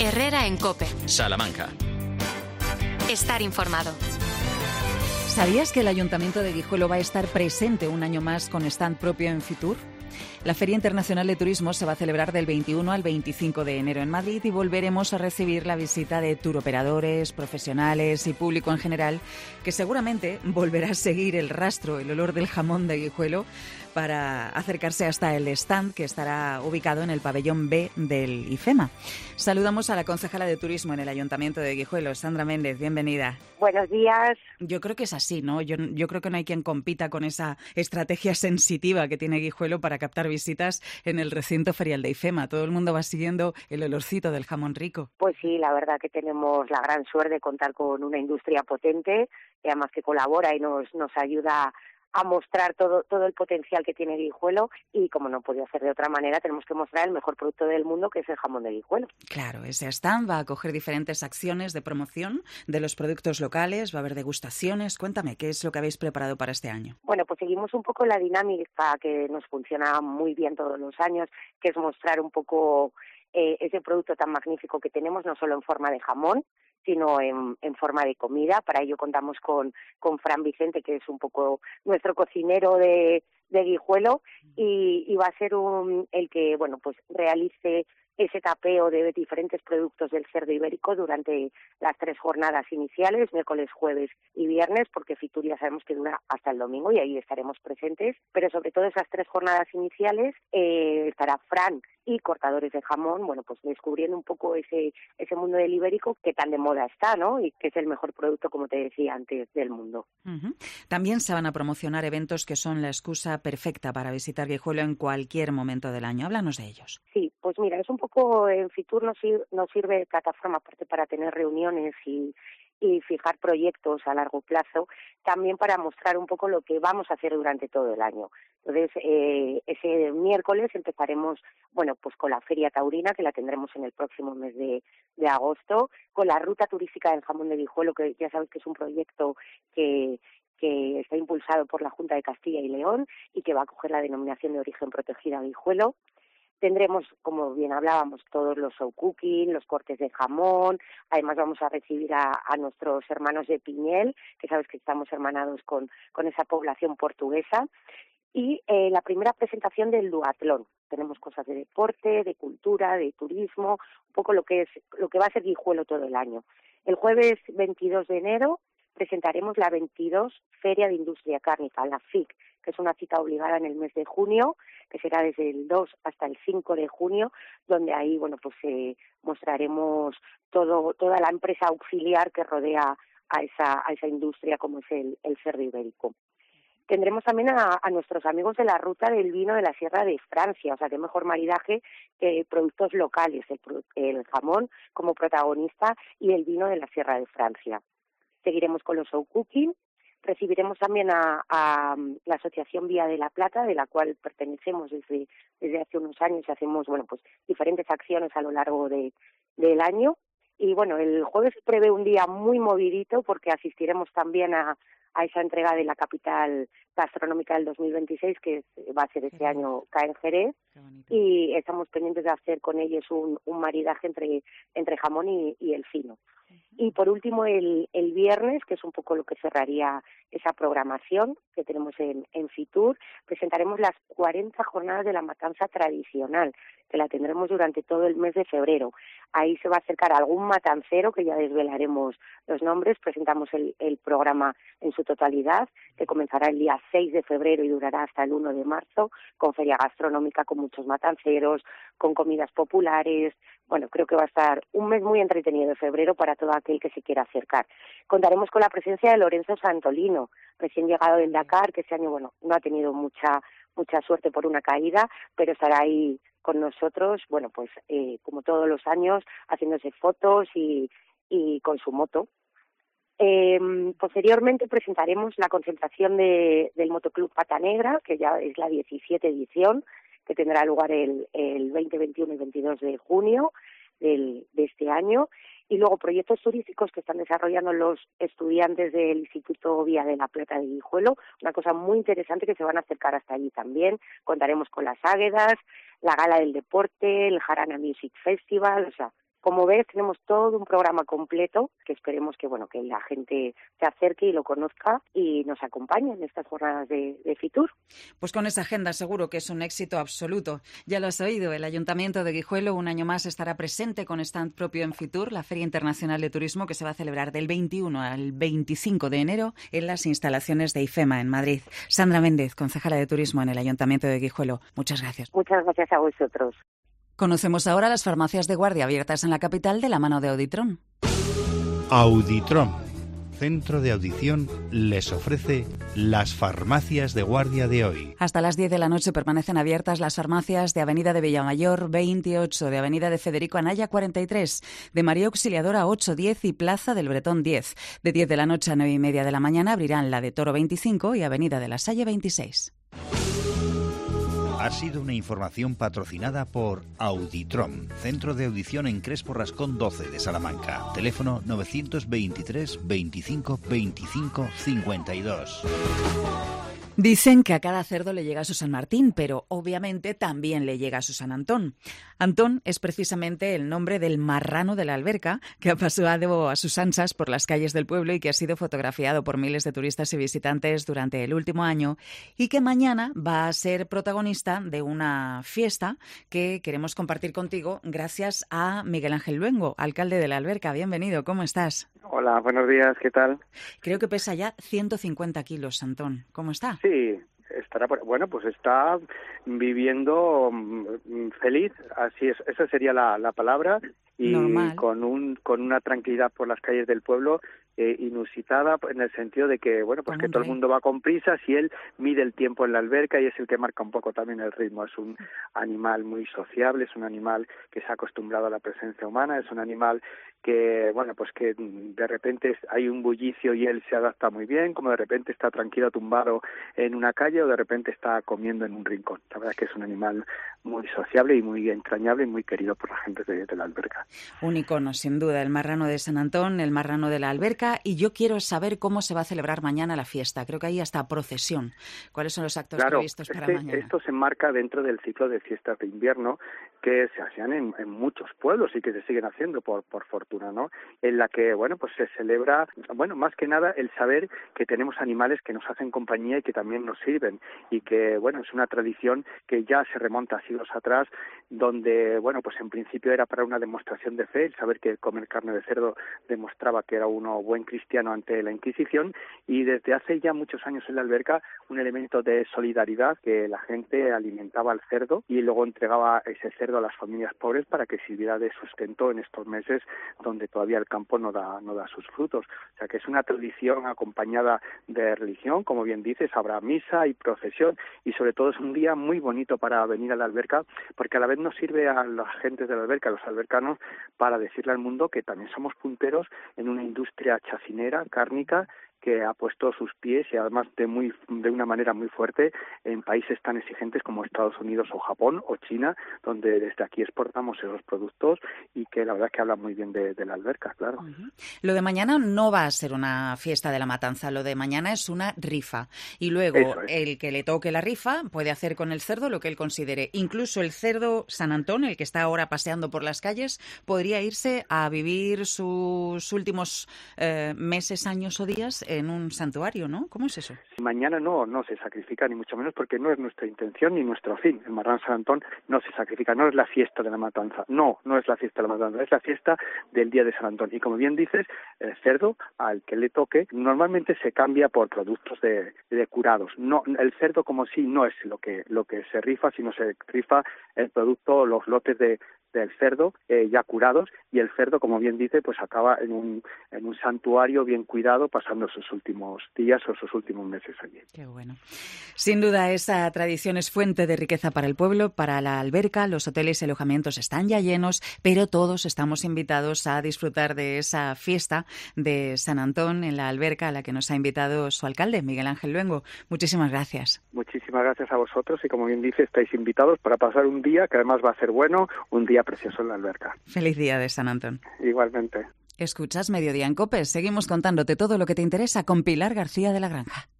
Herrera en COPE. Salamanca. Estar informado. ¿Sabías que el Ayuntamiento de Guijuelo va a estar presente un año más con stand propio en Fitur? La Feria Internacional de Turismo se va a celebrar del 21 al 25 de enero en Madrid y volveremos a recibir la visita de turoperadores, profesionales y público en general, que seguramente volverá a seguir el rastro, el olor del jamón de Guijuelo, para acercarse hasta el stand que estará ubicado en el pabellón B del IFEMA. Saludamos a la concejala de Turismo en el Ayuntamiento de Guijuelo, Sandra Méndez, bienvenida. Buenos días. Yo creo que es así, ¿no? Yo creo que no hay quien compita con esa estrategia sensitiva que tiene Guijuelo para captar visitas en el recinto ferial de IFEMA. Todo el mundo va siguiendo el olorcito del jamón rico. Pues sí, la verdad que tenemos la gran suerte de contar con una industria potente, que además que colabora y nos ayuda a mostrar todo el potencial que tiene Guijuelo, y como no podía ser de otra manera, tenemos que mostrar el mejor producto del mundo, que es el jamón de Guijuelo. Claro, ese stand va a acoger diferentes acciones de promoción de los productos locales, va a haber degustaciones. Cuéntame, ¿qué es lo que habéis preparado para este año? Bueno, pues seguimos un poco la dinámica que nos funciona muy bien todos los años, que es mostrar un poco ese producto tan magnífico que tenemos, no solo en forma de jamón, sino en forma de comida. Para ello contamos con Fran Vicente, que es un poco nuestro cocinero de Guijuelo, y va a ser el que, bueno, pues realice ese tapeo de diferentes productos del cerdo ibérico durante las 3 jornadas iniciales, miércoles, jueves y viernes, porque Fitur ya sabemos que dura hasta el domingo y ahí estaremos presentes, pero sobre todo esas 3 jornadas iniciales estará Fran y cortadores de jamón, bueno, pues descubriendo un poco ese mundo del ibérico que tan de moda está, ¿no? Y que es el mejor producto, como te decía antes, del mundo. Uh-huh. También se van a promocionar eventos que son la excusa perfecta para visitar Guijuelo en cualquier momento del año. Háblanos de ellos. Sí, pues mira, es un poco, en Fitur nos sirve de plataforma, aparte para tener reuniones y fijar proyectos a largo plazo, también para mostrar un poco lo que vamos a hacer durante todo el año. Entonces, ese miércoles empezaremos, bueno, pues con la Feria Taurina, que la tendremos en el próximo mes de agosto, con la Ruta Turística del Jamón de Guijuelo, que ya sabes que es un proyecto que está impulsado por la Junta de Castilla y León y que va a coger la denominación de origen protegida Guijuelo. Tendremos, como bien hablábamos, todos los show cooking, los cortes de jamón. Además vamos a recibir a nuestros hermanos de Piñel, que sabes que estamos hermanados con esa población portuguesa. Y la primera presentación del duatlón. Tenemos cosas de deporte, de cultura, de turismo, un poco lo que va a ser Guijuelo todo el año. El jueves 22 de enero presentaremos la 22 Feria de Industria Cárnica, la FIC, que es una cita obligada en el mes de junio, que será desde el 2 hasta el 5 de junio, donde ahí, bueno, pues mostraremos toda la empresa auxiliar que rodea a esa industria, como es el cerdo ibérico. Tendremos también a nuestros amigos de la ruta del vino de la Sierra de Francia, o sea, qué mejor maridaje que productos locales, el jamón como protagonista y el vino de la Sierra de Francia. Seguiremos con los show cooking. Recibiremos también a la Asociación Vía de la Plata, de la cual pertenecemos desde hace unos años y hacemos, bueno, pues diferentes acciones a lo largo del año. Y bueno, el jueves prevé un día muy movidito porque asistiremos también a esa entrega de la capital gastronómica del 2026, que va a ser este año acá en Jerez, y estamos pendientes de hacer con ellos un maridaje entre jamón y el fino. Y por último, el viernes, que es un poco lo que cerraría esa programación que tenemos en Fitur, presentaremos las 40 jornadas de la matanza tradicional, que la tendremos durante todo el mes de febrero. Ahí se va a acercar algún matancero, que ya desvelaremos los nombres. Presentamos el programa en su totalidad, que comenzará el día 6 de febrero y durará hasta el 1 de marzo, con feria gastronómica, con muchos matanceros, con comidas populares. Bueno, creo que va a estar un mes muy entretenido de febrero para todo aquel que se quiera acercar. Contaremos con la presencia de Lorenzo Santolino, recién llegado del Dakar, que este año, bueno, no ha tenido mucha suerte por una caída, pero estará ahí con nosotros, bueno, pues como todos los años, haciéndose fotos y con su moto. Posteriormente presentaremos la concentración del Motoclub Pata Negra, que ya es la 17 edición, que tendrá lugar el 20, 21 y 22 de junio de este año, y luego proyectos turísticos que están desarrollando los estudiantes del Instituto Vía de la Plata de Guijuelo, una cosa muy interesante, que se van a acercar hasta allí también. Contaremos con las Águedas, la Gala del Deporte, el Jarana Music Festival, o sea, Como ves, tenemos todo un programa completo que esperemos que la gente se acerque y lo conozca y nos acompañe en estas jornadas de Fitur. Pues con esa agenda seguro que es un éxito absoluto. Ya lo has oído, el Ayuntamiento de Guijuelo un año más estará presente con stand propio en Fitur, la Feria Internacional de Turismo que se va a celebrar del 21 al 25 de enero en las instalaciones de IFEMA en Madrid. Sandra Méndez, concejala de Turismo en el Ayuntamiento de Guijuelo. Muchas gracias. Muchas gracias a vosotros. Conocemos ahora las farmacias de guardia abiertas en la capital de la mano de Auditron. Auditron, centro de audición, les ofrece las farmacias de guardia de hoy. Hasta las 10 de la noche permanecen abiertas las farmacias de Avenida de Villamayor 28, de Avenida de Federico Anaya 43, de María Auxiliadora 8, 10 y Plaza del Bretón 10. De 10 de la noche a 9 y media de la mañana abrirán la de Toro 25 y Avenida de la Salle 26. Ha sido una información patrocinada por Auditron, centro de audición en Crespo Rascón 12 de Salamanca. Teléfono 923 25 25 52. Dicen que a cada cerdo le llega su San Martín, pero obviamente también le llega su San Antón. Antón es precisamente el nombre del marrano de la alberca que ha paseado a sus anchas por las calles del pueblo y que ha sido fotografiado por miles de turistas y visitantes durante el último año y que mañana va a ser protagonista de una fiesta que queremos compartir contigo gracias a Miguel Ángel Luengo, alcalde de la alberca. Bienvenido, ¿cómo estás? Hola, buenos días, ¿qué tal? Creo que pesa ya 150 kilos, Antón. ¿Cómo está? Sí, pues está viviendo feliz, así es, esa sería la palabra, y normal, con una tranquilidad por las calles del pueblo inusitada, en el sentido de que que todo el mundo va con prisas y él mide el tiempo en la alberca y es el que marca un poco también el ritmo. Es un animal muy sociable, es un animal que se ha acostumbrado a la presencia humana, es un animal que que de repente hay un bullicio y él se adapta muy bien, como de repente está tranquilo tumbado en una calle o de repente está comiendo en un rincón. La verdad es que es un animal muy sociable y muy entrañable y muy querido por la gente de la alberca. Un icono, sin duda, el marrano de San Antón, el marrano de la alberca, y yo quiero saber cómo se va a celebrar mañana la fiesta. Creo que hay hasta procesión. ¿Cuáles son los actos previstos para mañana? Esto se enmarca dentro del ciclo de fiestas de invierno que se hacían en muchos pueblos y que se siguen haciendo por fortuna, ¿no? En la que, se celebra, más que nada el saber que tenemos animales que nos hacen compañía y que también nos sirven y que, es una tradición que ya se remonta a siglos atrás, donde, en principio era para una demostración de fe, el saber que comer carne de cerdo demostraba que era uno buen cristiano ante la Inquisición, y desde hace ya muchos años en la alberca un elemento de solidaridad, que la gente alimentaba al cerdo y luego entregaba ese cerdo a las familias pobres para que sirviera de sustento en estos meses donde todavía el campo no da sus frutos. O sea que es una tradición acompañada de religión, como bien dices, habrá misa y procesión, y sobre todo es un día muy bonito para venir a la alberca, porque a la vez nos sirve a la gente de la alberca, a los albercanos, para decirle al mundo que también somos punteros en una industria chacinera, cárnica, que ha puesto sus pies y además de una manera muy fuerte en países tan exigentes como Estados Unidos o Japón o China, donde desde aquí exportamos esos productos y que la verdad es que hablan muy bien de la alberca, claro. Uh-huh. Lo de mañana no va a ser una fiesta de la matanza, lo de mañana es una rifa. Y luego el que le toque la rifa puede hacer con el cerdo lo que él considere. Incluso el cerdo San Antón, el que está ahora paseando por las calles, podría irse a vivir sus últimos meses, años o días en un santuario, ¿no? ¿Cómo es eso? Mañana no se sacrifica, ni mucho menos, porque no es nuestra intención ni nuestro fin. El marrano San Antón no se sacrifica, no es la fiesta de la matanza. No es la fiesta de la matanza, es la fiesta del día de San Antón. Y como bien dices, el cerdo al que le toque normalmente se cambia por productos de curados. No, el cerdo como sí no es lo que se rifa, sino se rifa el producto, los lotes del cerdo ya curados, y el cerdo, como bien dice, pues acaba en un santuario bien cuidado, pasando sus últimos días o sus últimos meses allí. Qué bueno. Sin duda, esa tradición es fuente de riqueza para el pueblo, para la alberca. Los hoteles y alojamientos están ya llenos, pero todos estamos invitados a disfrutar de esa fiesta de San Antón en la alberca a la que nos ha invitado su alcalde, Miguel Ángel Luengo. Muchísimas gracias. Muchísimas gracias a vosotros y, como bien dice, estáis invitados para pasar un día que además va a ser bueno, un día precioso en la alberca. Feliz día de San Antón. Igualmente. Escuchas Mediodía en COPE. Seguimos contándote todo lo que te interesa con Pilar García de la Granja.